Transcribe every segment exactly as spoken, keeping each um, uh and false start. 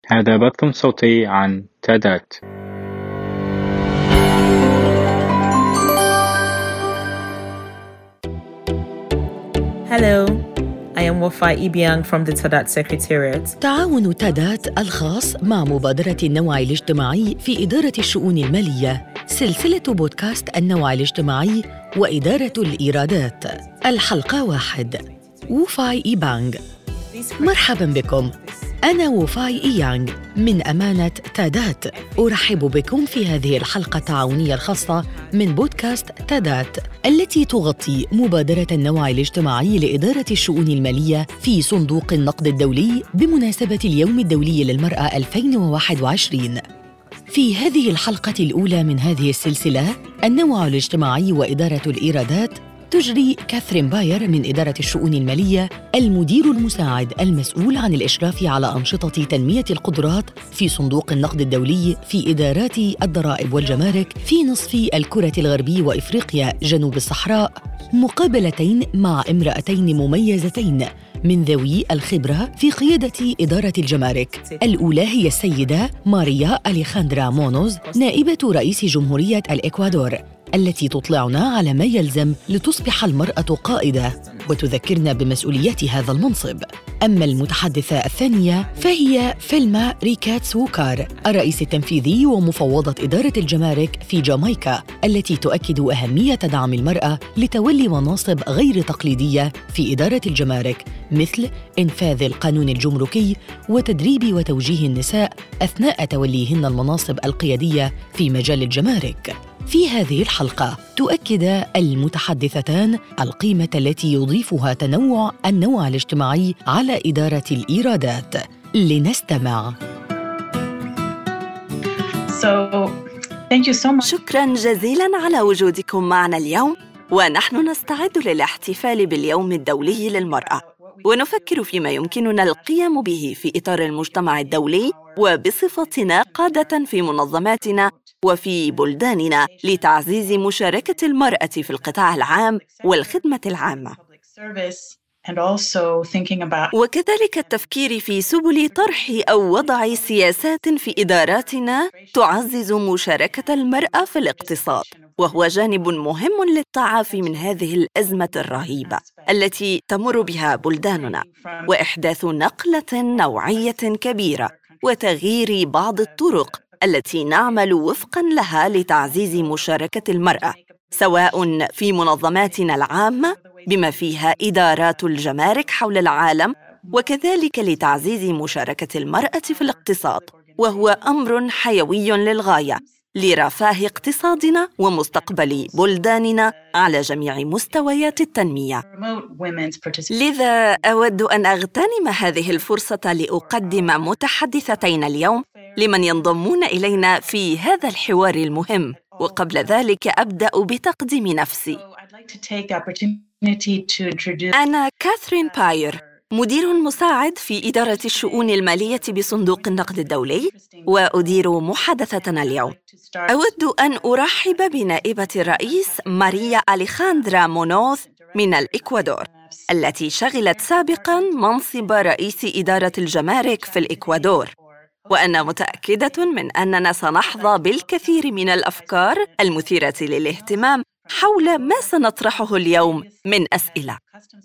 هذا بث صوتي عن تادات. Hello, I am Wafai Ibiang from the Tadat Secretariat. تعاون تادات الخاص مع مبادرة النوع الاجتماعي في إدارة الشؤون المالية، سلسلة بودكاست النوع الاجتماعي وإدارة الإيرادات. الحلقة واحد، وفاي إيبانغ. مرحباً بكم، أنا وفاي إيانغ من أمانة تادات. أرحب بكم في هذه الحلقة التعاونية الخاصة من بودكاست تادات التي تغطي مبادرة النوع الاجتماعي لإدارة الشؤون المالية في صندوق النقد الدولي بمناسبة اليوم الدولي للمرأة ألفين وواحد وعشرين. في هذه الحلقة الأولى من هذه السلسلة النوع الاجتماعي وإدارة الإيرادات، تجري كاثرين باير من إدارة الشؤون المالية المدير المساعد المسؤول عن الإشراف على أنشطة تنمية القدرات في صندوق النقد الدولي في إدارات الضرائب والجمارك في نصف الكرة الغربي وإفريقيا جنوب الصحراء، مقابلتين مع امرأتين مميزتين من ذوي الخبرة في قيادة إدارة الجمارك. الأولى هي السيدة ماريا أليخاندرا مونوز، نائبة رئيس جمهورية الإكوادور، التي تطلعنا على ما يلزم لتصبح المرأة قائدة وتذكرنا بمسؤوليات هذا المنصب. أما المتحدثة الثانية فهي فيلما ريكاتس ووكار، الرئيس التنفيذي ومفوضة إدارة الجمارك في جامايكا، التي تؤكد أهمية دعم المرأة لتولي مناصب غير تقليدية في إدارة الجمارك، مثل إنفاذ القانون الجمركي وتدريب وتوجيه النساء أثناء توليهن المناصب القيادية في مجال الجمارك. في هذه الحلقة تؤكد المتحدثتان القيمة التي يضيفها تنوع النوع الاجتماعي على إدارة الإيرادات. لنستمع. So, thank you so much. شكراً جزيلاً على وجودكم معنا اليوم، ونحن نستعد للاحتفال باليوم الدولي للمرأة، ونفكر فيما يمكننا القيام به في إطار المجتمع الدولي وبصفتنا قادة في منظماتنا وفي بلداننا لتعزيز مشاركة المرأة في القطاع العام والخدمة العامة، وكذلك التفكير في سبل طرح أو وضع سياسات في إداراتنا تعزز مشاركة المرأة في الاقتصاد، وهو جانب مهم للتعافي من هذه الأزمة الرهيبة التي تمر بها بلداننا، وإحداث نقلة نوعية كبيرة وتغيير بعض الطرق التي نعمل وفقاً لها لتعزيز مشاركة المرأة، سواء في منظماتنا العامة بما فيها إدارات الجمارك حول العالم، وكذلك لتعزيز مشاركة المرأة في الاقتصاد، وهو أمر حيوي للغاية لرفاه اقتصادنا ومستقبل بلداننا على جميع مستويات التنمية. لذا أود أن أغتنم هذه الفرصة لأقدم متحدثتين اليوم لمن ينضمون إلينا في هذا الحوار المهم، وقبل ذلك أبدأ بتقديم نفسي. أنا كاثرين باير، مدير مساعد في إدارة الشؤون المالية بصندوق النقد الدولي، وأدير محادثتنا اليوم. أود أن أرحب بنائبة الرئيس ماريا أليخاندرا مونوز من الإكوادور، التي شغلت سابقاً منصب رئيس إدارة الجمارك في الإكوادور، وأنا متأكدة من أننا سنحظى بالكثير من الأفكار المثيرة للاهتمام حول ما سنطرحه اليوم من أسئلة.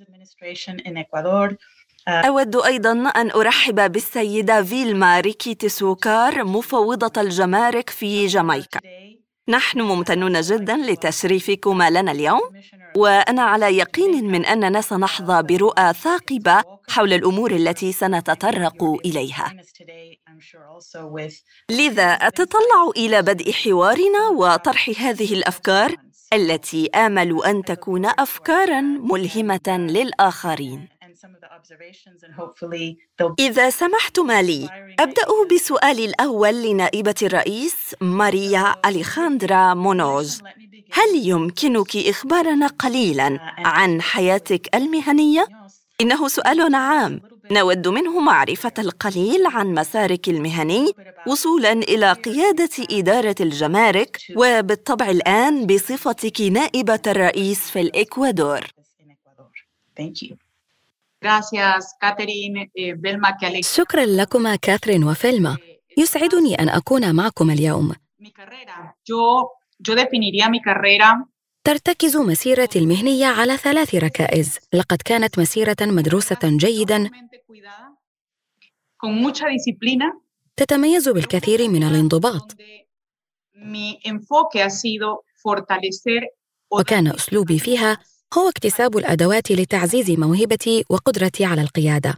أود أيضاً أن أرحب بالسيدة فيلما ريكاتس ووكار، مفوضة الجمارك في جامايكا. نحن ممتنون جداً لتشريفكما لنا اليوم، وأنا على يقين من أننا سنحظى برؤى ثاقبة حول الأمور التي سنتطرق إليها. لذا أتطلع إلى بدء حوارنا وطرح هذه الأفكار التي آمل أن تكون أفكاراً ملهمة للآخرين. إذا سمحتما لي، أبدأ بسؤالي الأول لنائبة الرئيس ماريا أليخاندرا مونوز. هل يمكنك إخبارنا قليلاً عن حياتك المهنية؟ إنه سؤال عام، نود منه معرفة القليل عن مسارك المهني وصولاً إلى قيادة إدارة الجمارك، وبالطبع الآن بصفتك نائبة الرئيس في الإكوادور. شكراً لكما كاثرين وفيلما. يسعدني أن أكون معكم اليوم. ترتكز مسيرتي المهنية على ثلاث ركائز. لقد كانت مسيرة مدروسة جيداً، تتميز بالكثير من الانضباط، وكان أسلوبي فيها هو اكتساب الأدوات لتعزيز موهبتي وقدرتي على القيادة.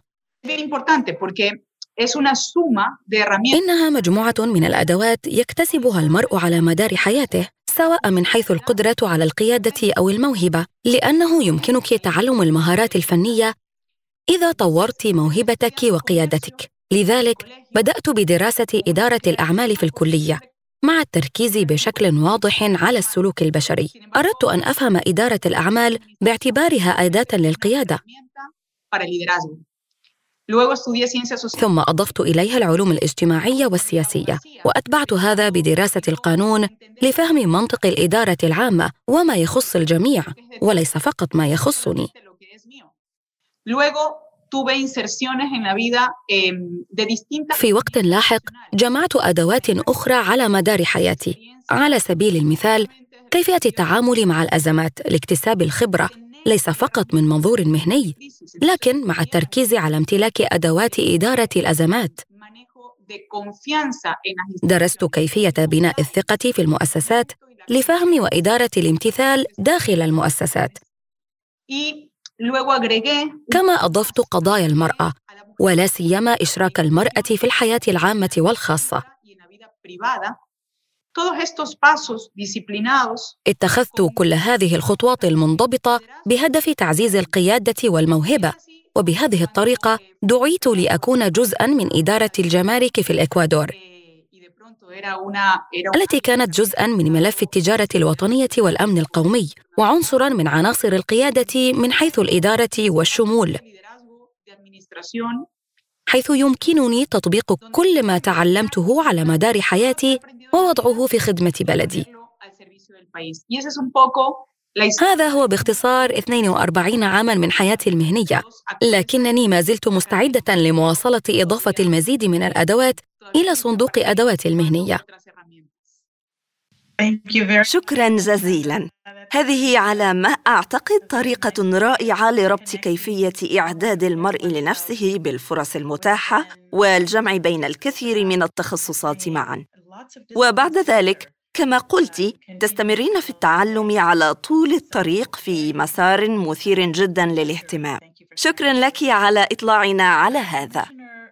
إنها مجموعة من الأدوات يكتسبها المرء على مدار حياته، سواء من حيث القدرة على القيادة أو الموهبة، لأنه يمكنك تعلم المهارات الفنية إذا طورت موهبتك وقيادتك. لذلك بدأت بدراسة إدارة الأعمال في الكلية، مع التركيز بشكل واضح على السلوك البشري. أردت أن أفهم إدارة الأعمال باعتبارها أداة للقيادة، ثم أضفت إليها العلوم الاجتماعية والسياسية، وأتبعت هذا بدراسة القانون لفهم منطق الإدارة العامة وما يخص الجميع وليس فقط ما يخصني. في وقت لاحق جمعت أدوات أخرى على مدار حياتي، على سبيل المثال كيفية التعامل مع الأزمات لاكتساب الخبرة، ليس فقط من منظور مهني، لكن مع التركيز على امتلاك أدوات إدارة الأزمات. درست كيفية بناء الثقة في المؤسسات لفهم وإدارة الامتثال داخل المؤسسات. كما أضفت قضايا المرأة، ولا سيما إشراك المرأة في الحياة العامة والخاصة. اتخذت كل هذه الخطوات المنضبطة بهدف تعزيز القيادة والموهبة، وبهذه الطريقة دعيت لأكون جزءاً من إدارة الجمارك في الإكوادور، التي كانت جزءاً من ملف التجارة الوطنية والأمن القومي، وعنصراً من عناصر القيادة من حيث الإدارة والشمول، حيث يمكنني تطبيق كل ما تعلمته على مدار حياتي ووضعه في خدمة بلدي. هذا هو باختصار اثنين وأربعين عاماً من حياتي المهنية، لكنني ما زلت مستعدة لمواصلة إضافة المزيد من الأدوات إلى صندوق أدواتي المهنية. شكراً جزيلاً. هذه على ما أعتقد طريقة رائعة لربط كيفية إعداد المرء لنفسه بالفرص المتاحة والجمع بين الكثير من التخصصات معاً. وبعد ذلك كما قلت تستمرين في التعلم على طول الطريق في مسار مثير جداً للاهتمام. شكراً لك على إطلاعنا على هذا.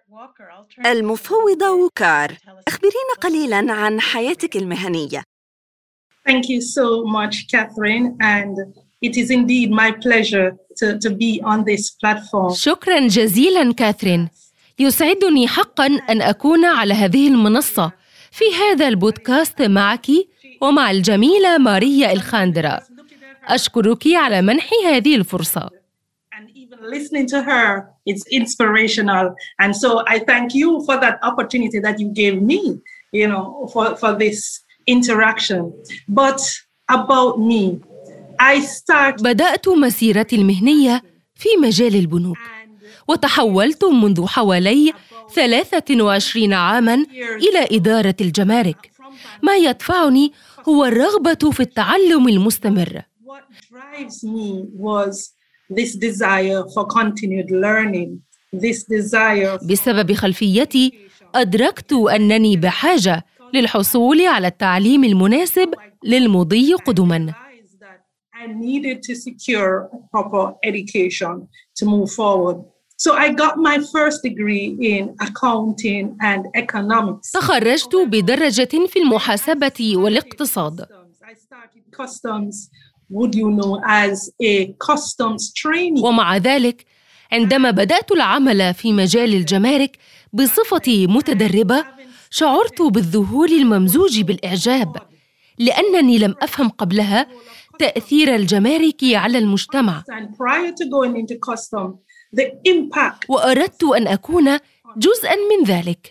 المفوضة ووكار، أخبرينا قليلاً عن حياتك المهنية. Thank you so much, Catherine, and it is indeed my pleasure to, to be on this platform. شكراً جزيلاً كاثرين. يسعدني حقاً أن أكون على هذه المنصة في هذا البودكاست معك ومع الجميلة ماريا الخاندرة. أشكرك على منح هذه الفرصة. And even listening to her, it's inspirational. And so I thank you for that opportunity that you gave me, you know, for, for this interaction. But about me, I start... بدأت مسيرتي المهنية في مجال البنوك، وتحولت منذ حوالي ثلاثة وعشرين عاماً إلى إدارة الجمارك. ما يدفعني هو الرغبة في التعلم المستمر. What drives me was this desire for continued learning, this desire... بسبب خلفيتي أدركت أنني بحاجة للحصول على التعليم المناسب للمضي قدماً. I needed to secure proper education to move forward. So I got my first degree in accounting and economics. تخرجت بدرجة في المحاسبة والاقتصاد. I started customs, would you know, as a customs trainee. ومع ذلك عندما بدأت العمل في مجال الجمارك بصفتي متدربة، شعرت بالذهول الممزوج بالإعجاب، لأنني لم أفهم قبلها تأثير الجمارك على المجتمع. وأردت أن أكون جزءاً من ذلك.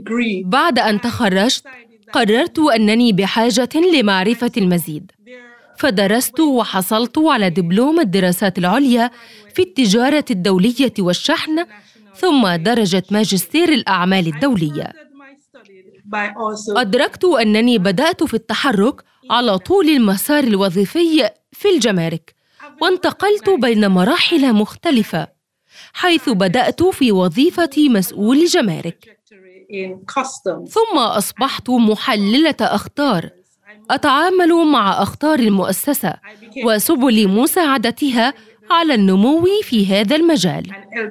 بعد أن تخرجت، قررت أنني بحاجة لمعرفة المزيد، فدرست وحصلت على دبلوم الدراسات العليا في التجارة الدولية والشحن، ثم درجة ماجستير الأعمال الدولية. أدركت أنني بدأت في التحرك على طول المسار الوظيفي في الجمارك، وانتقلت بين مراحل مختلفة، حيث بدأت في وظيفة مسؤول جمارك، ثم أصبحت محللة أخطار، أتعامل مع أخطار المؤسسة وسبل مساعدتها على النمو في هذا المجال.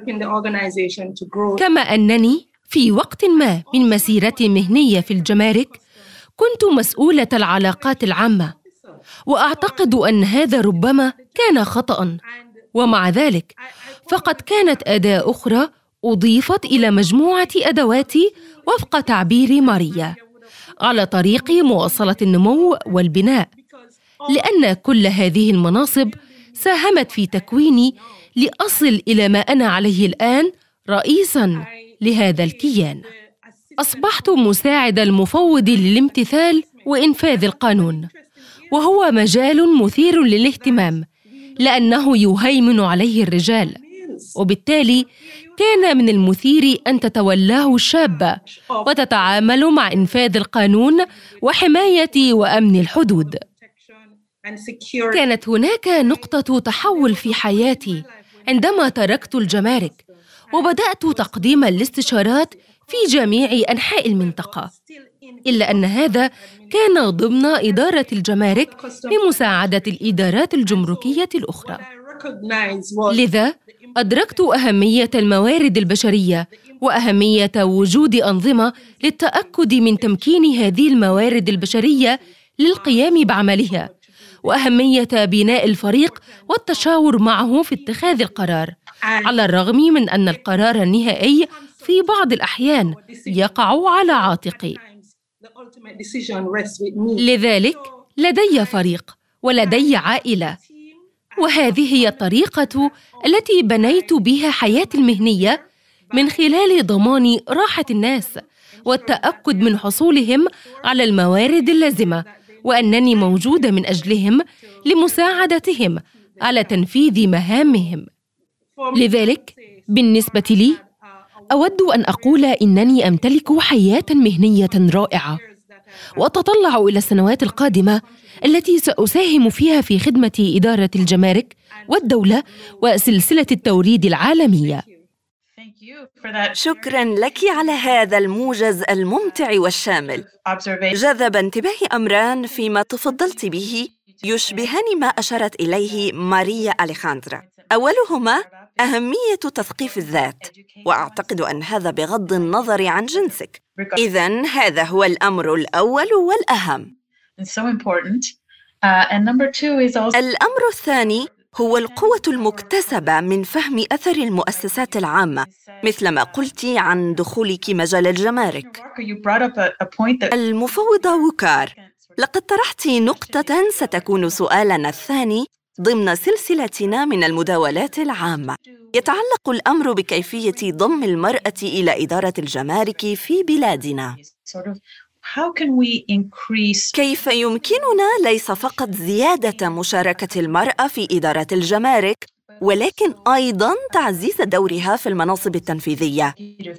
كما أنني في وقت ما من مسيرتي المهنية في الجمارك كنت مسؤولة العلاقات العامة، وأعتقد أن هذا ربما كان خطأ، ومع ذلك فقد كانت أداة أخرى أضيفت إلى مجموعة أدواتي وفق تعبير ماريا على طريق مواصلة النمو والبناء، لأن كل هذه المناصب ساهمت في تكويني لأصل إلى ما أنا عليه الآن رئيساً لهذا الكيان. أصبحت مساعد المفوض للامتثال وإنفاذ القانون، وهو مجال مثير للاهتمام لأنه يهيمن عليه الرجال، وبالتالي كان من المثير أن تتولاه شابة وتتعامل مع إنفاذ القانون وحماية وأمن الحدود. كانت هناك نقطة تحول في حياتي عندما تركت الجمارك وبدأت تقديم الاستشارات في جميع أنحاء المنطقة، إلا أن هذا كان ضمن إدارة الجمارك لمساعدة الإدارات الجمركية الأخرى. لذا أدركت أهمية الموارد البشرية وأهمية وجود أنظمة للتأكد من تمكين هذه الموارد البشرية للقيام بعملها، وأهمية بناء الفريق والتشاور معه في اتخاذ القرار، على الرغم من أن القرار النهائي في بعض الأحيان يقع على عاتقي. لذلك لدي فريق ولدي عائلة، وهذه هي الطريقة التي بنيت بها حياتي المهنية من خلال ضمان راحة الناس والتأكد من حصولهم على الموارد اللازمة، وأنني موجودة من أجلهم لمساعدتهم على تنفيذ مهامهم. لذلك بالنسبة لي أود أن أقول إنني أمتلك حياة مهنية رائعة، وأتطلع إلى السنوات القادمة التي سأساهم فيها في خدمة إدارة الجمارك والدولة وسلسلة التوريد العالمية. شكراً لك على هذا الموجز الممتع والشامل. جذب انتباهي أمران فيما تفضلت به يشبهان ما أشارت إليه ماريا أليخاندرا. أولهما أهمية تثقيف الذات، وأعتقد أن هذا بغض النظر عن جنسك. إذن هذا هو الأمر الأول والأهم. الأمر الثاني هو القوة المكتسبة من فهم أثر المؤسسات العامة، مثل ما قلت عن دخولك مجال الجمارك. المفوضة ووكار، لقد طرحت نقطة ستكون سؤالنا الثاني ضمن سلسلتنا من المداولات العامة. يتعلق الأمر بكيفية ضم المرأة إلى إدارة الجمارك في بلادنا. كيف يمكننا ليس فقط زيادة مشاركة المرأة في إدارة الجمارك، ولكن أيضاً تعزيز دورها في المناصب التنفيذية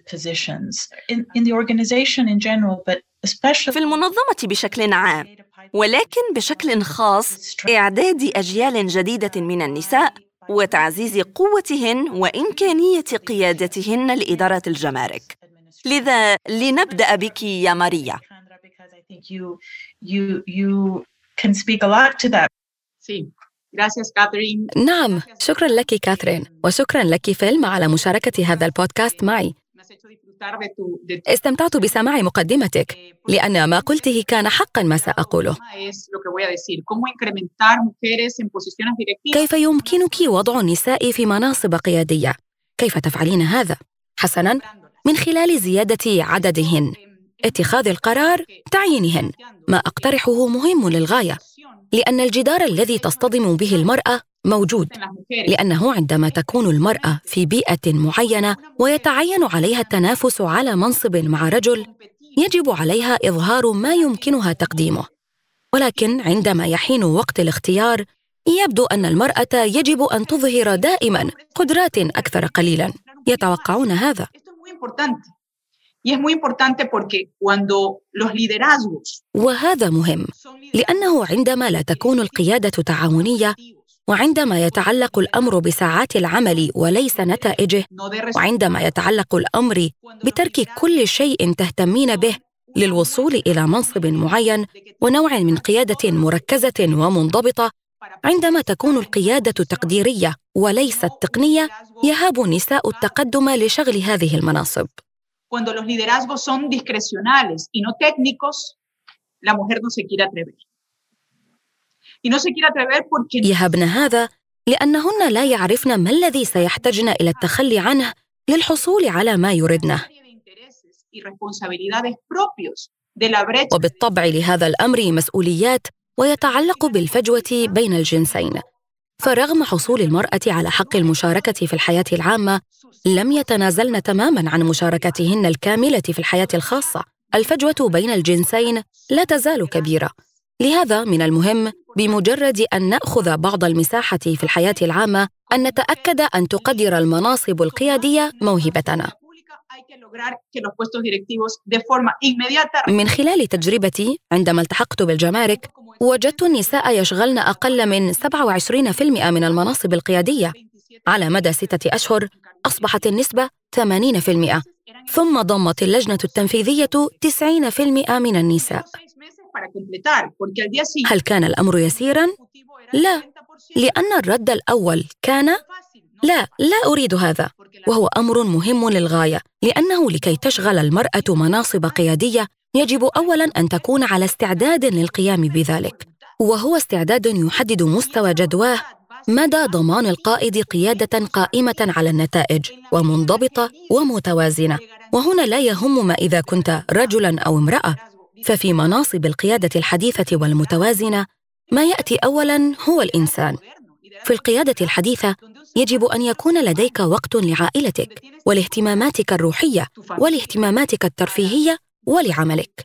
في المنظمة بشكل عام، ولكن بشكل خاص إعداد أجيال جديدة من النساء وتعزيز قوتهن وإمكانية قيادتهن لإدارة الجمارك. لذا لنبدأ بك يا ماريا. نعم، شكراً لك كاثرين، وشكراً لك فيلم على مشاركة هذا البودكاست معي. استمتعت بسماع مقدمتك، لأن ما قلته كان حقاً ما سأقوله. كيف يمكنك وضع النساء في مناصب قيادية؟ كيف تفعلين هذا؟ حسناً، من خلال زيادة عددهن، اتخاذ القرار، تعيينهن. ما أقترحه مهم للغاية، لأن الجدار الذي تصطدم به المرأة موجود، لأنه عندما تكون المرأة في بيئة معينة ويتعين عليها التنافس على منصب مع رجل، يجب عليها إظهار ما يمكنها تقديمه. ولكن عندما يحين وقت الاختيار يبدو أن المرأة يجب أن تظهر دائماً قدرات أكثر قليلاً. يتوقعون هذا. وهذا مهم لأنه عندما لا تكون القيادة تعاونية، وعندما يتعلق الأمر بساعات العمل وليس نتائجه، وعندما يتعلق الأمر بترك كل شيء تهتمين به للوصول إلى منصب معين ونوع من قيادة مركزة ومنضبطة، عندما تكون القيادة تقديرية وليست تقنية، يهاب النساء التقدم لشغل هذه المناصب. Cuando los liderazgos son discrecionales y no técnicos, la mujer no se quiere atrever. Y no se quiere atrever porque يهبن هذا لأنهن لا يعرفن ما الذي سيحتاجن إلى التخلي عنه للحصول على ما يردنه. وبالطبع لهذا الأمر مسؤوليات ويتعلق بالفجوة بين الجنسين. فرغم حصول المرأة على حق المشاركة في الحياة العامة، لم يتنازلن تماماً عن مشاركتهن الكاملة في الحياة الخاصة. الفجوة بين الجنسين لا تزال كبيرة. لهذا من المهم بمجرد أن نأخذ بعض المساحة في الحياة العامة أن نتأكد أن تقدر المناصب القيادية موهبتنا. من خلال تجربتي عندما التحقت بالجمارك، وجدت النساء يشغلن أقل من سبعة وعشرين بالمئة من المناصب القيادية. على مدى ستة أشهر أصبحت النسبة ثمانين بالمئة، ثم ضمت اللجنة التنفيذية تسعين بالمئة من النساء. هل كان الأمر يسيراً؟ لا، لأن الرد الأول كان لا، لا أريد هذا، وهو أمر مهم للغاية، لأنه لكي تشغل المرأة مناصب قيادية يجب أولاً أن تكون على استعداد للقيام بذلك، وهو استعداد يحدد مستوى جدواه مدى ضمان القائد قيادة قائمة على النتائج ومنضبطة ومتوازنة. وهنا لا يهم ما إذا كنت رجلاً أو امرأة، ففي مناصب القيادة الحديثة والمتوازنة ما يأتي أولاً هو الإنسان. في القيادة الحديثة يجب أن يكون لديك وقت لعائلتك ولاهتماماتك الروحية ولاهتماماتك الترفيهية ولعملك.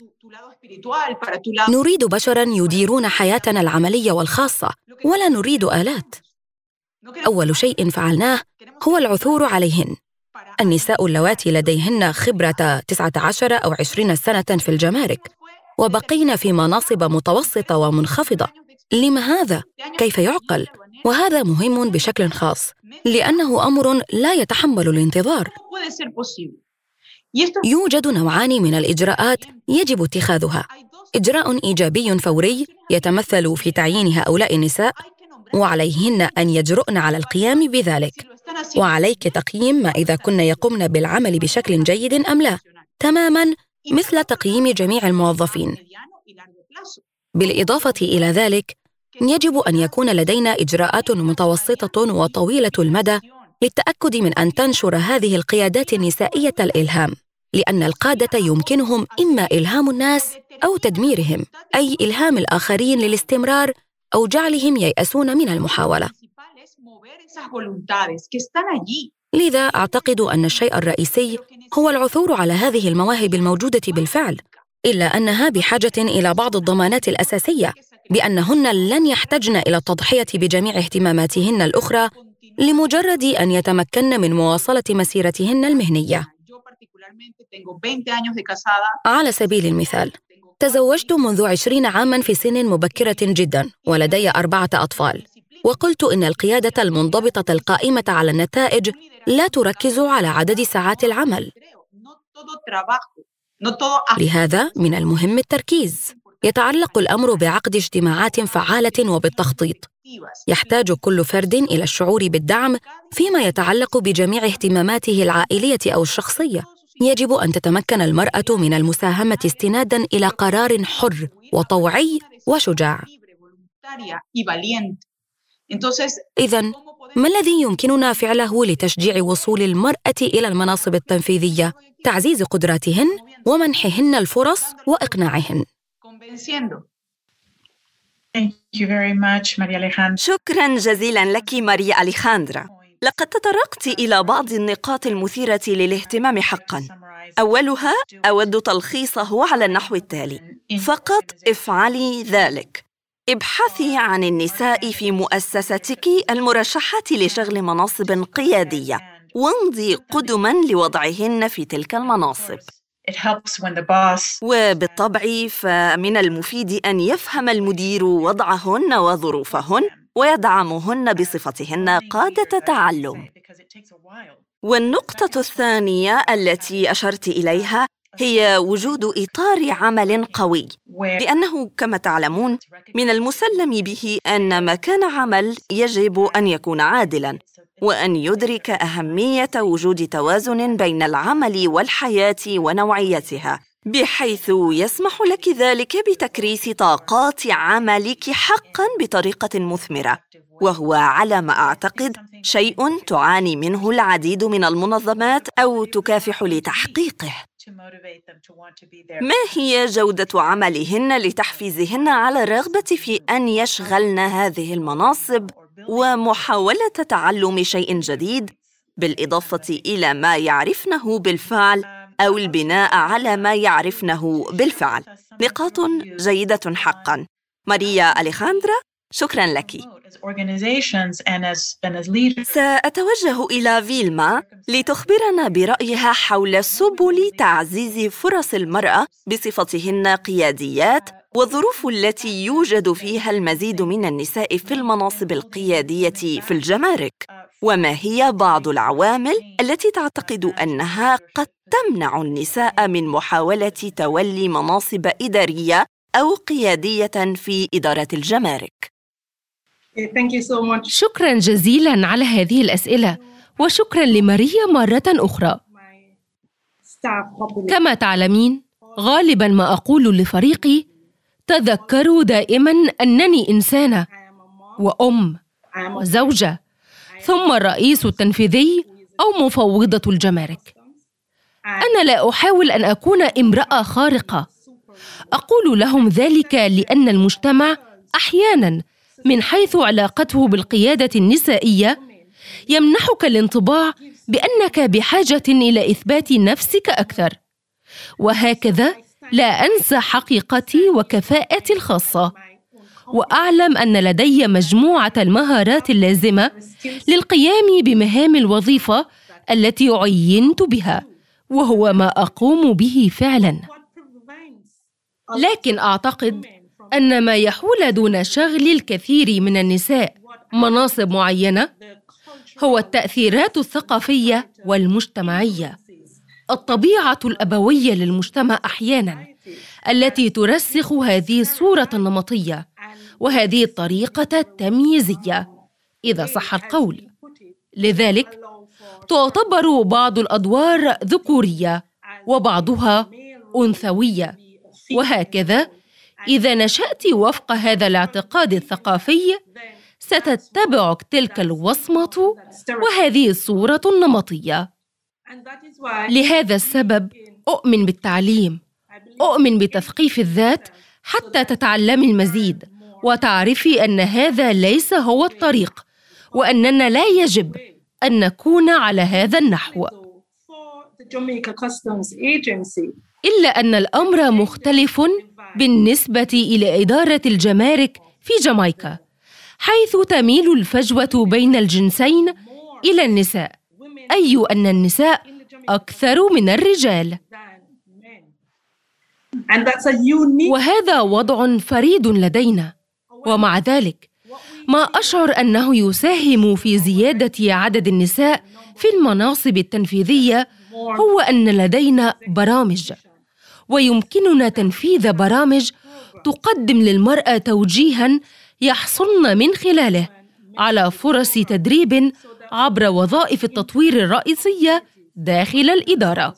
نريد بشراً يديرون حياتنا العملية والخاصة، ولا نريد آلات. أول شيء فعلناه هو العثور عليهن. النساء اللواتي لديهن خبرة تسعة عشر أو عشرين سنة في الجمارك وبقين في مناصب متوسطة ومنخفضة. لما هذا؟ كيف يعقل؟ وهذا مهم بشكل خاص لأنه أمر لا يتحمل الانتظار. يوجد نوعان من الإجراءات يجب اتخاذها: إجراء إيجابي فوري يتمثل في تعيين هؤلاء النساء، وعليهن أن يجرؤن على القيام بذلك، وعليك تقييم ما إذا كن يقومن بالعمل بشكل جيد أم لا، تماماً مثل تقييم جميع الموظفين. بالإضافة إلى ذلك، يجب أن يكون لدينا إجراءات متوسطة وطويلة المدى للتأكد من أن تنشر هذه القيادات النسائية الإلهام، لأن القادة يمكنهم إما إلهام الناس أو تدميرهم، أي إلهام الآخرين للاستمرار أو جعلهم ييأسون من المحاولة. لذا أعتقد أن الشيء الرئيسي هو العثور على هذه المواهب الموجودة بالفعل، إلا أنها بحاجة إلى بعض الضمانات الأساسية بأنهن لن يحتاجن إلى التضحية بجميع اهتماماتهن الأخرى لمجرد أن يتمكن من مواصلة مسيرتهن المهنية. على سبيل المثال، تزوجت منذ عشرين عاماً في سن مبكرة جداً ولدي أربعة أطفال، وقلت إن القيادة المنضبطة القائمة على النتائج لا تركز على عدد ساعات العمل. لهذا من المهم التركيز. يتعلق الأمر بعقد اجتماعات فعالة وبالتخطيط. يحتاج كل فرد إلى الشعور بالدعم فيما يتعلق بجميع اهتماماته العائلية أو الشخصية. يجب أن تتمكن المرأة من المساهمة استناداً إلى قرار حر وطوعي وشجاع. إذن، ما الذي يمكننا فعله لتشجيع وصول المرأة إلى المناصب التنفيذية؟ تعزيز قدراتهن ومنحهن الفرص وإقناعهن. شكراً جزيلاً لك ماريا أليخاندرا. لقد تطرقت إلى بعض النقاط المثيرة للاهتمام حقاً. أولها أود تلخيصه على النحو التالي: فقط افعلي ذلك. ابحثي عن النساء في مؤسستك المرشحات لشغل مناصب قيادية، وامضي قدماً لوضعهن في تلك المناصب. وبالطبع فمن المفيد أن يفهم المدير وضعهن وظروفهن ويدعمهن بصفتهن قادة تعلم. والنقطة الثانية التي أشرت إليها هي وجود إطار عمل قوي، لأنه كما تعلمون من المسلم به أن مكان عمل يجب أن يكون عادلاً، وأن يدرك أهمية وجود توازن بين العمل والحياة ونوعيتها، بحيث يسمح لك ذلك بتكريس طاقات عملك حقاً بطريقة مثمرة، وهو على ما أعتقد شيء تعاني منه العديد من المنظمات أو تكافح لتحقيقه. ما هي جودة عملهن لتحفيزهن على الرغبة في أن يشغلن هذه المناصب ومحاولة تعلم شيء جديد، بالإضافة إلى ما يعرفنه بالفعل أو البناء على ما يعرفنه بالفعل؟ نقاط جيدة حقاً. ماريا أليخاندرا، شكراً لك. سأتوجه إلى فيلما لتخبرنا برأيها حول سبل تعزيز فرص المرأة بصفتهن قياديات، والظروف التي يوجد فيها المزيد من النساء في المناصب القيادية في الجمارك، وما هي بعض العوامل التي تعتقد أنها قد تمنع النساء من محاولة تولي مناصب إدارية أو قيادية في إدارة الجمارك. شكراً جزيلاً على هذه الأسئلة، وشكراً لماريا مرة أخرى. كما تعلمين، غالباً ما أقول لفريقي: تذكروا دائماً أنني إنسانة وأم وزوجة، ثم الرئيس التنفيذي أو مفوضة الجمارك. أنا لا أحاول أن أكون امرأة خارقة. أقول لهم ذلك لأن المجتمع أحياناً من حيث علاقته بالقيادة النسائية يمنحك الانطباع بأنك بحاجة إلى إثبات نفسك أكثر، وهكذا لا أنسى حقيقتي وكفاءتي الخاصة، وأعلم أن لدي مجموعة المهارات اللازمة للقيام بمهام الوظيفة التي عينت بها، وهو ما أقوم به فعلاً. لكن أعتقد أن ما يحول دون شغل الكثير من النساء مناصب معينة هو التأثيرات الثقافية والمجتمعية، الطبيعة الأبوية للمجتمع أحياناً التي ترسخ هذه الصورة النمطية وهذه الطريقة التمييزية، إذا صح القول. لذلك تعتبر بعض الأدوار ذكورية وبعضها أنثوية، وهكذا إذا نشأت وفق هذا الاعتقاد الثقافي ستتبعك تلك الوصمة وهذه الصورة النمطية. لهذا السبب أؤمن بالتعليم، أؤمن بتثقيف الذات حتى تتعلمي المزيد وتعرفي أن هذا ليس هو الطريق، وأننا لا يجب أن نكون على هذا النحو. إلا أن الأمر مختلف بالنسبة إلى إدارة الجمارك في جامايكا، حيث تميل الفجوة بين الجنسين إلى النساء، أي أن النساء أكثر من الرجال. وهذا وضع فريد لدينا، ومع ذلك ما أشعر أنه يساهم في زيادة عدد النساء في المناصب التنفيذية هو أن لدينا برامج، ويمكننا تنفيذ برامج تقدم للمرأة توجيهاً يحصلن من خلاله على فرص تدريب عبر وظائف التطوير الرئيسية داخل الإدارة،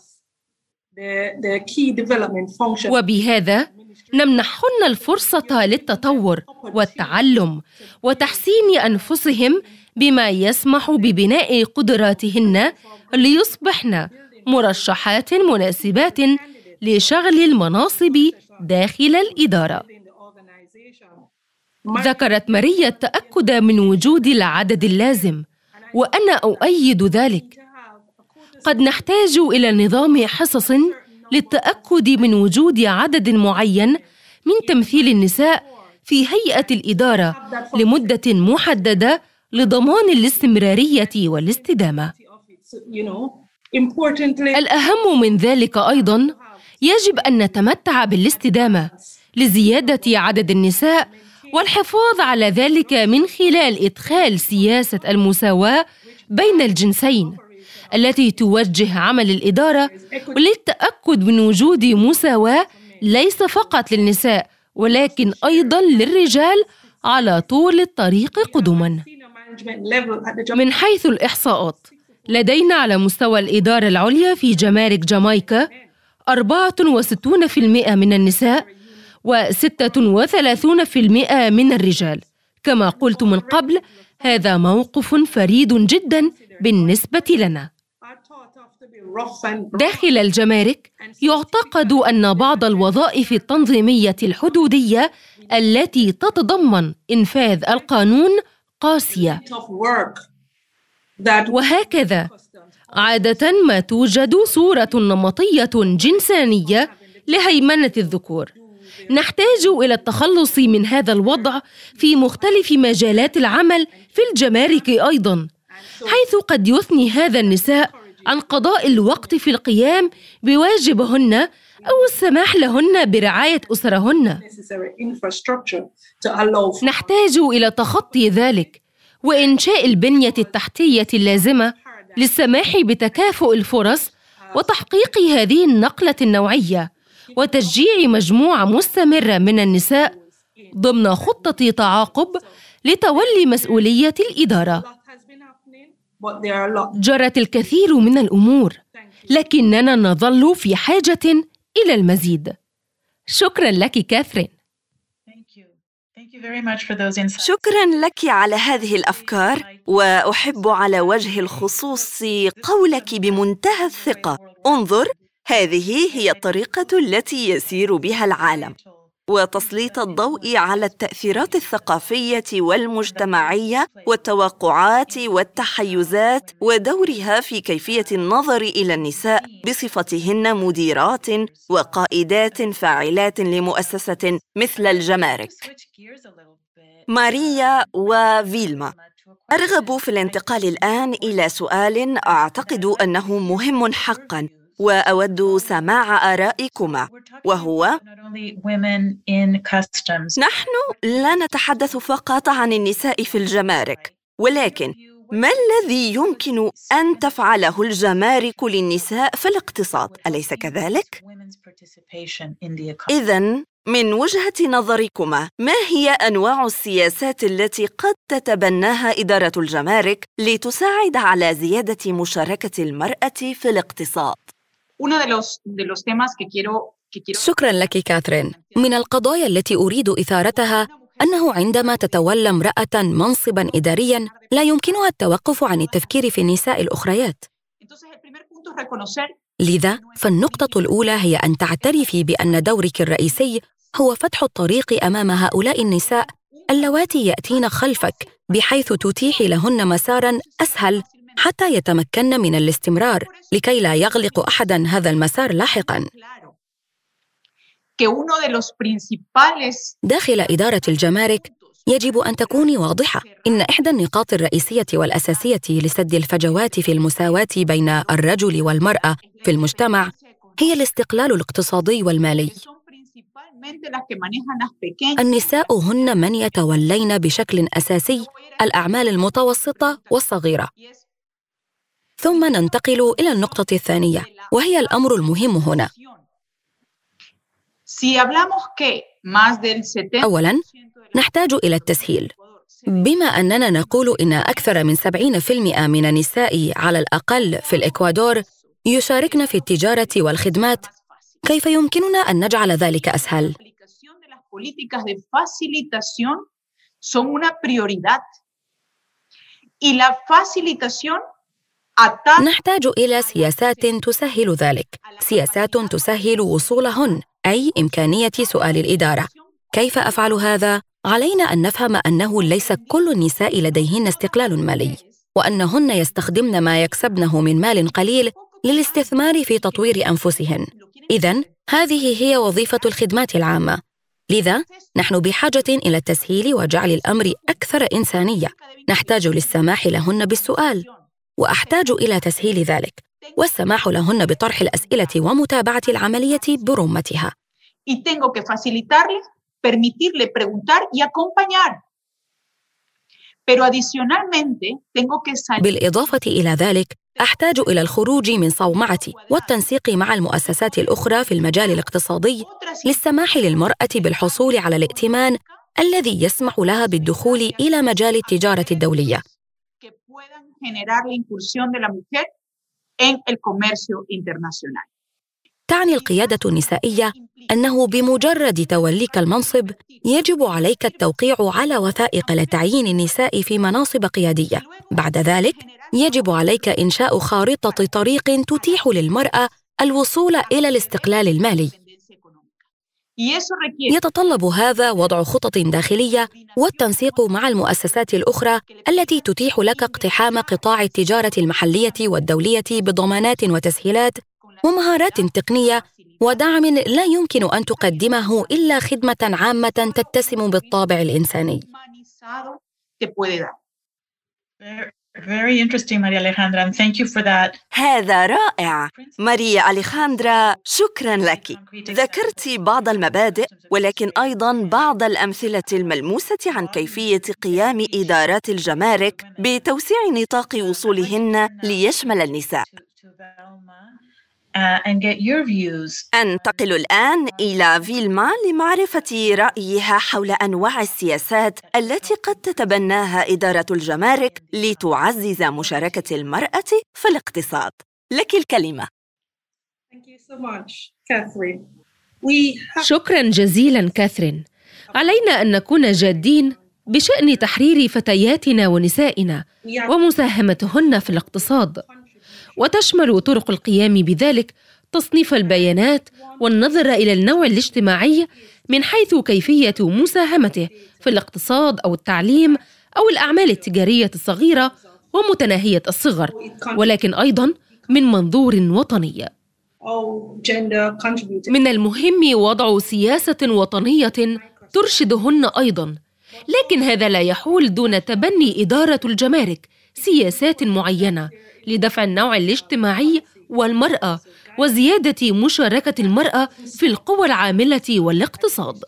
وبهذا نمنحهن الفرصة للتطور والتعلم وتحسين أنفسهم، بما يسمح ببناء قدراتهن ليصبحن مرشحات مناسبات لشغل المناصب داخل الإدارة. ذكرت ماريا التأكد من وجود العدد اللازم، وأنا أؤيد ذلك. قد نحتاج إلى نظام حصص للتأكد من وجود عدد معين من تمثيل النساء في هيئة الإدارة لمدة محددة لضمان الاستمرارية والاستدامة. الأهم من ذلك أيضاً، يجب أن نتمتع بالاستدامة لزيادة عدد النساء والحفاظ على ذلك من خلال إدخال سياسة المساواة بين الجنسين التي توجه عمل الإدارة، وللتأكد من وجود مساواة ليس فقط للنساء ولكن أيضاً للرجال على طول الطريق قدماً. من حيث الإحصاءات، لدينا على مستوى الإدارة العليا في جمارك جامايكا أربعة وستين بالمئة من النساء وستة وثلاثين بالمئة من الرجال. كما قلت من قبل، هذا موقف فريد جداً بالنسبة لنا. داخل الجمارك يعتقد أن بعض الوظائف التنظيمية الحدودية التي تتضمن إنفاذ القانون قاسية، وهكذا عادة ما توجد صورة نمطية جنسانية لهيمنة الذكور. نحتاج إلى التخلص من هذا الوضع في مختلف مجالات العمل في الجمارك أيضاً، حيث قد يثني هذا النساء عن قضاء الوقت في القيام بواجبهن أو السماح لهن برعاية أسرهن. نحتاج إلى تخطي ذلك وإنشاء البنية التحتية اللازمة للسماح بتكافؤ الفرص وتحقيق هذه النقلة النوعية، وتشجيع مجموعة مستمرة من النساء ضمن خطة تعاقب لتولي مسؤولية الإدارة. جرت الكثير من الأمور، لكننا نظل في حاجة إلى المزيد. شكراً لك كاثرين. شكراً لك على هذه الأفكار، وأحب على وجه الخصوص قولك بمنتهى الثقة: انظر، هذه هي الطريقة التي يسير بها العالم. وتسليط الضوء على التأثيرات الثقافية والمجتمعية والتوقعات والتحيزات ودورها في كيفية النظر إلى النساء بصفتهن مديرات وقائدات فاعلات لمؤسسة مثل الجمارك. ماريا وفيلما، أرغب في الانتقال الآن إلى سؤال أعتقد أنه مهم حقاً، وأود سماع آرائكما، وهو: نحن لا نتحدث فقط عن النساء في الجمارك، ولكن ما الذي يمكن أن تفعله الجمارك للنساء في الاقتصاد، أليس كذلك؟ إذن من وجهة نظركما، ما هي أنواع السياسات التي قد تتبناها إدارة الجمارك لتساعد على زيادة مشاركة المرأة في الاقتصاد؟ شكراً لك كاثرين. من القضايا التي أريد إثارتها أنه عندما تتولى امرأة منصباً إدارياً لا يمكنها التوقف عن التفكير في النساء الأخريات. لذا فالنقطة الأولى هي أن تعترفي بأن دورك الرئيسي هو فتح الطريق أمام هؤلاء النساء اللواتي يأتين خلفك، بحيث تتيحي لهن مساراً أسهل حتى يتمكن من الاستمرار، لكي لا يغلق أحداً هذا المسار لاحقاً. داخل إدارة الجمارك يجب أن تكوني واضحة. إن إحدى النقاط الرئيسية والأساسية لسد الفجوات في المساواة بين الرجل والمرأة في المجتمع هي الاستقلال الاقتصادي والمالي. النساء هن من يتولين بشكل أساسي الأعمال المتوسطة والصغيرة. ثم ننتقل إلى النقطة الثانية، وهي الأمر المهم هنا. أولاً، نحتاج إلى التسهيل. بما أننا نقول إن أكثر من سبعين بالمئة من النساء على الأقل في الإكوادور يشاركن في التجارة والخدمات، كيف يمكننا أن نجعل ذلك أسهل؟ نحتاج إلى سياسات تسهل ذلك، سياسات تسهل وصولهن، أي إمكانية سؤال الإدارة. كيف أفعل هذا؟ علينا أن نفهم أنه ليس كل النساء لديهن استقلال مالي. وأنهن يستخدمن ما يكسبنه من مال قليل للاستثمار في تطوير أنفسهن. إذن هذه هي وظيفة الخدمات العامة. لذا نحن بحاجة إلى التسهيل وجعل الأمر أكثر إنسانية. نحتاج للسماح لهن بالسؤال، وأحتاج إلى تسهيل ذلك والسماح لهن بطرح الأسئلة ومتابعة العملية برمتها. بالإضافة إلى ذلك أحتاج إلى الخروج من صومعة والتنسيق مع المؤسسات الأخرى في المجال الاقتصادي للسماح للمرأة بالحصول على الائتمان الذي يسمح لها بالدخول إلى مجال التجارة الدولية. تعني القيادة النسائية أنه بمجرد توليك المنصب يجب عليك التوقيع على وثائق لتعيين النساء في مناصب قيادية. بعد ذلك يجب عليك إنشاء خارطة طريق تتيح للمرأة الوصول إلى الاستقلال المالي. يتطلب هذا وضع خطط داخلية والتنسيق مع المؤسسات الأخرى التي تتيح لك اقتحام قطاع التجارة المحلية والدولية بضمانات وتسهيلات ومهارات تقنية ودعم لا يمكن أن تقدمه إلا خدمة عامة تتسم بالطابع الإنساني. Very interesting, Maria Alejandra, and thank you for that. هذا رائع. ماريا أليخاندرا، شكراً لك. ذكرت بعض المبادئ ولكن أيضاً بعض الأمثلة الملموسة عن كيفية قيام إدارات الجمارك بتوسيع نطاق وصولهن ليشمل النساء. أنتقل الآن إلى فيلما لمعرفة رأيها حول أنواع السياسات التي قد تتبناها إدارة الجمارك لتعزز مشاركة المرأة في الاقتصاد. لك الكلمة. شكراً جزيلاً كاثرين. علينا أن نكون جادين بشأن تحرير فتياتنا ونسائنا ومساهمتهن في الاقتصاد، وتشمل طرق القيام بذلك تصنيف البيانات والنظر إلى النوع الاجتماعي من حيث كيفية مساهمته في الاقتصاد أو التعليم أو الأعمال التجارية الصغيرة ومتناهية الصغر، ولكن أيضاً من منظور وطني. من المهم وضع سياسة وطنية ترشدهن أيضاً، لكن هذا لا يحول دون تبني إدارة الجمارك سياسات معينة لدفع النوع الاجتماعي والمرأة وزيادة مشاركة المرأة في القوى العاملة والاقتصاد.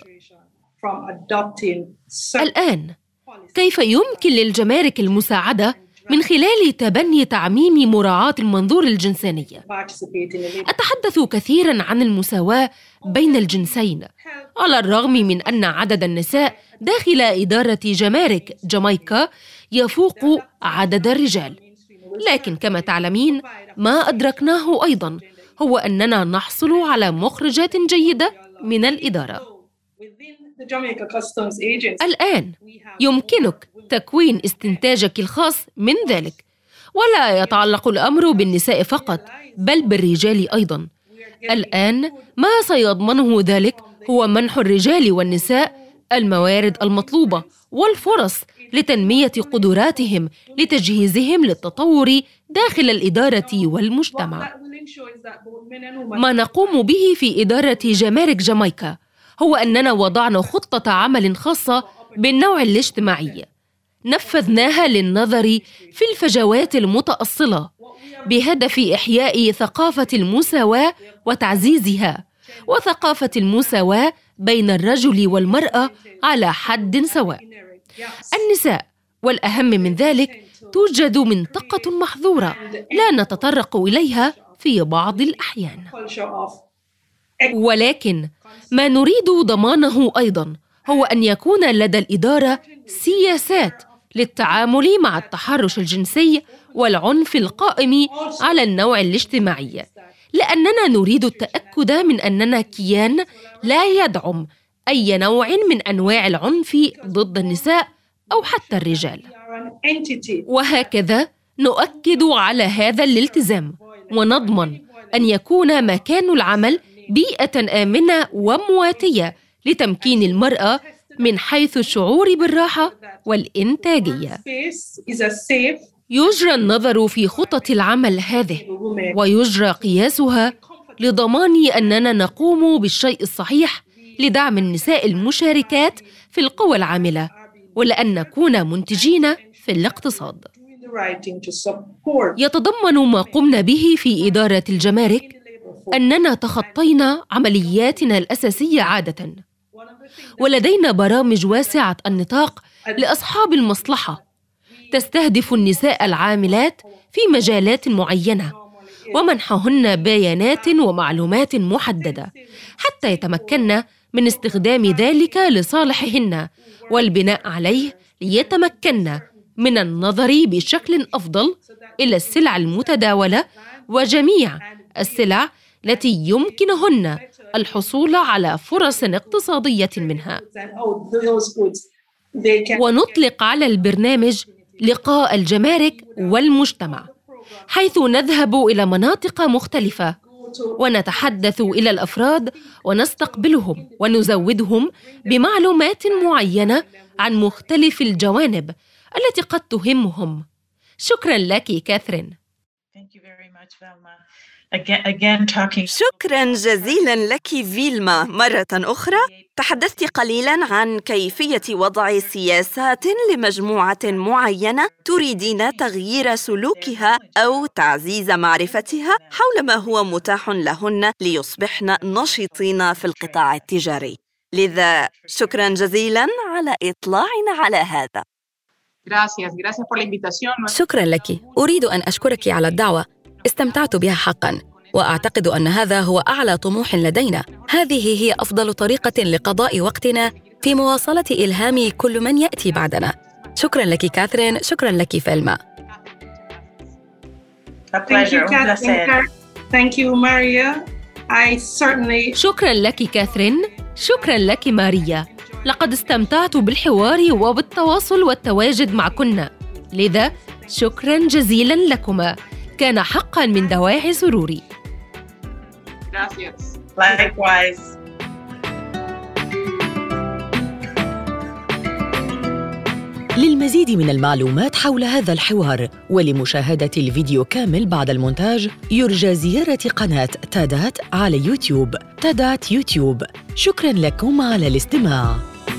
الآن، كيف يمكن للجمارك المساعدة من خلال تبني تعميم مراعاة المنظور الجنساني؟ أتحدث كثيراً عن المساواة بين الجنسين، على الرغم من أن عدد النساء داخل إدارة جمارك جامايكا يفوق عدد الرجال. لكن كما تعلمين، ما أدركناه أيضاً هو أننا نحصل على مخرجات جيدة من الإدارة. الآن يمكنك تكوين استنتاجك الخاص من ذلك، ولا يتعلق الأمر بالنساء فقط بل بالرجال أيضاً. الآن ما سيضمنه ذلك هو منح الرجال والنساء الموارد المطلوبة والفرص لتنمية قدراتهم لتجهيزهم للتطور داخل الإدارة والمجتمع. ما نقوم به في إدارة جمارك جامايكا هو أننا وضعنا خطة عمل خاصة بالنوع الاجتماعي، نفذناها للنظر في الفجوات المتأصلة بهدف إحياء ثقافة المساواة وتعزيزها، وثقافة المساواة بين الرجل والمرأة على حد سواء. النساء، والأهم من ذلك، توجد منطقة محظورة لا نتطرق إليها في بعض الأحيان، ولكن ما نريد ضمانه أيضاً هو أن يكون لدى الإدارة سياسات للتعامل مع التحرش الجنسي والعنف القائم على النوع الاجتماعي، لأننا نريد التأكد من أننا كيان لا يدعم أي نوع من أنواع العنف ضد النساء أو حتى الرجال. وهكذا نؤكد على هذا الالتزام ونضمن أن يكون مكان العمل بيئة آمنة ومواتية لتمكين المرأة من حيث الشعور بالراحة والإنتاجية. يجرى النظر في خطط العمل هذه ويجرى قياسها لضمان أننا نقوم بالشيء الصحيح لدعم النساء المشاركات في القوى العاملة ولأن نكون منتجين في الاقتصاد. يتضمن ما قمنا به في إدارة الجمارك أننا تخطينا عملياتنا الأساسية عادة، ولدينا برامج واسعة النطاق لأصحاب المصلحة تستهدف النساء العاملات في مجالات معينة ومنحهن بيانات ومعلومات محددة حتى يتمكن من استخدام ذلك لصالحهن والبناء عليه ليتمكن من النظر بشكل أفضل إلى السلع المتداولة وجميع السلع التي يمكنهن الحصول على فرص اقتصادية منها. ونطلق على البرنامج لقاء الجمارك والمجتمع، حيث نذهب إلى مناطق مختلفة ونتحدث إلى الأفراد ونستقبلهم ونزودهم بمعلومات معينة عن مختلف الجوانب التي قد تهمهم. شكراً لك كاثرين. شكراً جزيلاً لك فيلما. مرة أخرى تحدثت قليلاً عن كيفية وضع سياسات لمجموعة معينة تريدين تغيير سلوكها أو تعزيز معرفتها حول ما هو متاح لهن ليصبحن نشيطين في القطاع التجاري. لذا شكراً جزيلاً على إطلاعنا على هذا. شكراً لك. أريد أن أشكرك على الدعوة، استمتعت بها حقاً، وأعتقد أن هذا هو أعلى طموح لدينا. هذه هي أفضل طريقة لقضاء وقتنا في مواصلة إلهام كل من يأتي بعدنا. شكراً لك كاثرين. شكراً لك فيلما. Thank you, Catherine. Thank you, Maria. I certainly... شكراً لك كاثرين. شكراً لك ماريا. لقد استمتعت بالحوار وبالتواصل والتواجد معكن، لذا شكراً جزيلاً لكما. كان حقاً من دواعي سروري. Likewise. للمزيد من المعلومات حول هذا الحوار ولمشاهدة الفيديو كامل بعد المونتاج يرجى زيارة قناة تادات على يوتيوب. تادات يوتيوب. شكراً لكم على الاستماع.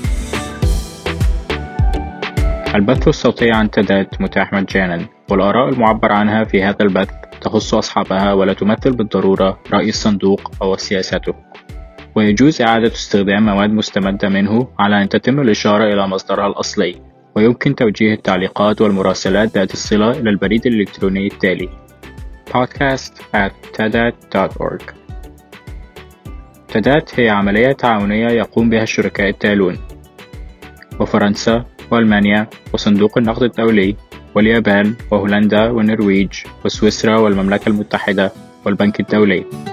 البث الصوتي عن تادات متاح مجاناً، والآراء المعبر عنها في هذا البث تخص أصحابها ولا تمثل بالضرورة رأي الصندوق أو سياسته، ويجوز إعادة استخدام مواد مستمدة منه على أن تتم الإشارة إلى مصدرها الأصلي، ويمكن توجيه التعليقات والمراسلات ذات الصلة إلى البريد الإلكتروني التالي podcast at tadat dot org. تادات هي عملية تعاونية يقوم بها الشركاء التالون: وفرنسا وألمانيا وصندوق النقد الدولي واليابان وهولندا والنرويج وسويسرا والمملكة المتحدة والبنك الدولي.